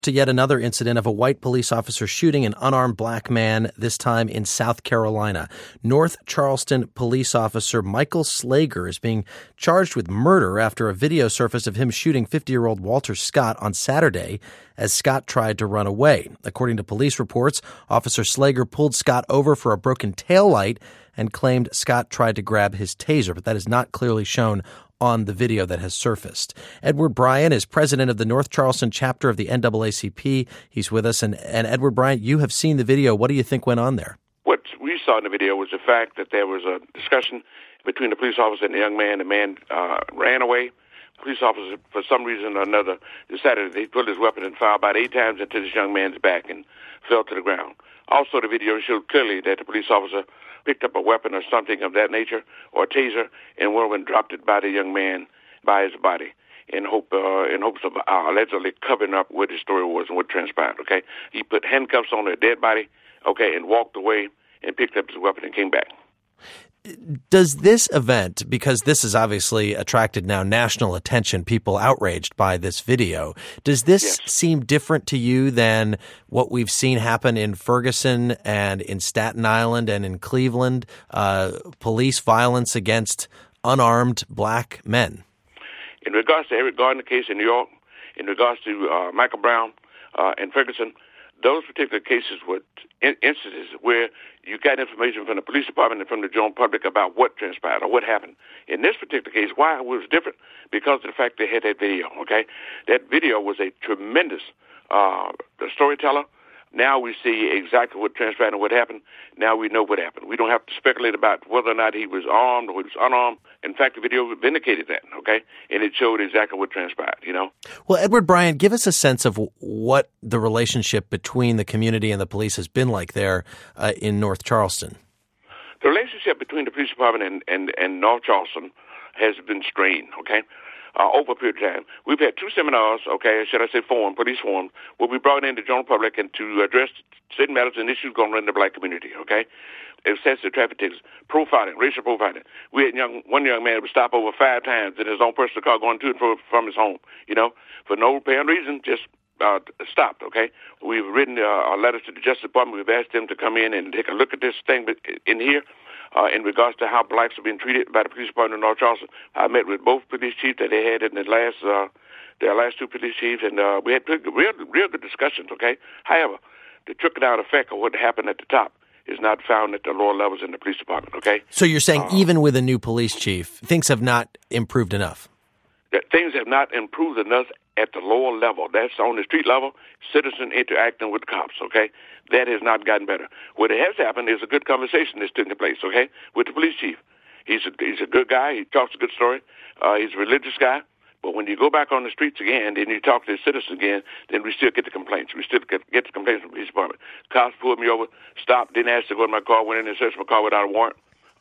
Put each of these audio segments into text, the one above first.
To yet another incident of a white police officer shooting an unarmed black man, this time in South Carolina. North Charleston police officer Michael Slager is being charged with murder after a video surfaced of him shooting 50-year-old Walter Scott on Saturday as Scott tried to run away. According to police reports, Officer Slager pulled Scott over for a broken taillight and claimed Scott tried to grab his taser, but that is not clearly shown on the video that has surfaced. Edward Bryant is president of the North Charleston chapter of the NAACP. He's with us. And Edward Bryant, you have seen the video. What do you think went on there? What we saw in the video was the fact that there was a discussion between the police officer and the young man. The man ran away. The police officer, for some reason or another, decided that he pulled his weapon and fired about 8 times into this young man's back and fell to the ground. Also, the video showed clearly that the police officer picked up a weapon or something of that nature, or a taser, and went and dropped it by the young man, by his body, in hopes of allegedly covering up what his story was and what transpired, okay? He put handcuffs on the dead body, okay, and walked away and picked up his weapon and came back. Does this event, because this has obviously attracted now national attention, people outraged by this video, does this seem different to you than what we've seen happen in Ferguson and in Staten Island and in Cleveland, police violence against unarmed black men? In regards to Eric Gardner case in New York, in regards to Michael Brown and Ferguson, those particular cases were instances where you got information from the police department and from the general public about what transpired or what happened. In this particular case, why it was different? Because of the fact they had that video, okay? That video was a tremendous storyteller. Now we see exactly what transpired and what happened. Now we know what happened. We don't have to speculate about whether or not he was armed or he was unarmed. In fact, the video vindicated that, okay? And it showed exactly what transpired, you know? Well, Edward Bryant, give us a sense of what the relationship between the community and the police has been like there in North Charleston. The relationship between the police department and North Charleston has been strained, okay? Over a period of time. We've had 2 seminars, okay, should I say police forum, where we brought in the general public and to address certain matters and issues going on in the black community, okay? Excessive traffic tickets, profiling, racial profiling. We had one young man who was stopped over 5 times in his own personal car going to and from his home, you know, for no apparent reason, just stopped, okay? We've written a letter to the Justice Department. We've asked them to come in and take a look at this thing in here. In regards to how blacks are being treated by the police department in North Charleston. I met with both police chiefs that they had in their last 2 police chiefs, and we had real good discussions, okay? However, the trickle-down effect of what happened at the top is not found at the lower levels in the police department, okay? So you're saying even with a new police chief, things have not improved enough? That things have not improved enough at the lower level. That's on the street level, citizen interacting with the cops, okay? That has not gotten better. What has happened is a good conversation that's taking place, okay, with the police chief. He's a good guy. He talks a good story. He's a religious guy. But when you go back on the streets again, then you talk to the citizens again, then we still get the complaints. We still get the complaints from the police department. Cops pulled me over, stopped, didn't ask to go to my car, went in and searched my car without a warrant.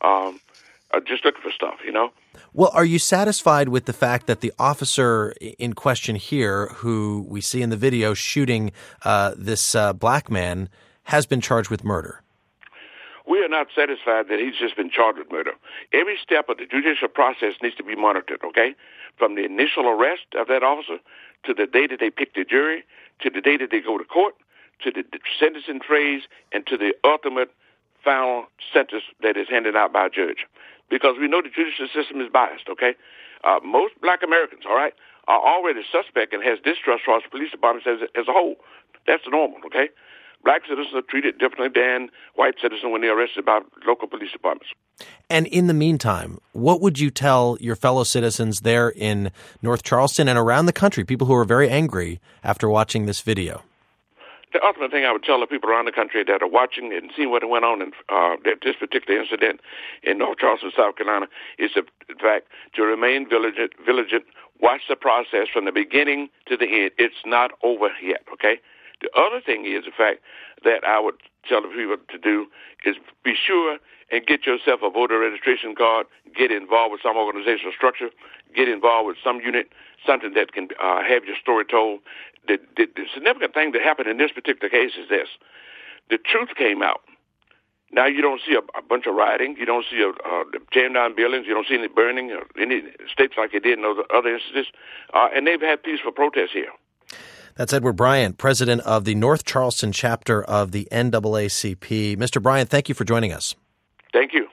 Just looking for stuff, you know? Well, are you satisfied with the fact that the officer in question here, who we see in the video shooting this black man, has been charged with murder? We are not satisfied that he's just been charged with murder. Every step of the judicial process needs to be monitored, okay? From the initial arrest of that officer to the day that they pick the jury, to the day that they go to court, to the sentencing phrase, and to the ultimate final sentence that is handed out by a judge. Because we know the judicial system is biased, okay? Most black Americans, all right, are already suspect and has distrust towards police departments as a whole. That's normal, okay? Black citizens are treated differently than white citizens when they're arrested by local police departments. And in the meantime, what would you tell your fellow citizens there in North Charleston and around the country, people who are very angry after watching this video? The ultimate thing I would tell the people around the country that are watching and seeing what went on in this particular incident in North Charleston, South Carolina, is the fact to remain vigilant, watch the process from the beginning to the end. It's not over yet, okay? The other thing is the fact that I would tell the people to do is be sure and get yourself a voter registration card, get involved with some organizational structure, get involved with some unit, something that can have your story told. The significant thing that happened in this particular case is this. The truth came out. Now you don't see a bunch of rioting. You don't see tearing down buildings. You don't see any burning or any states like they did in those other instances. And they've had peaceful protests here. That's Edward Bryant, president of the North Charleston chapter of the NAACP. Mr. Bryant, thank you for joining us. Thank you.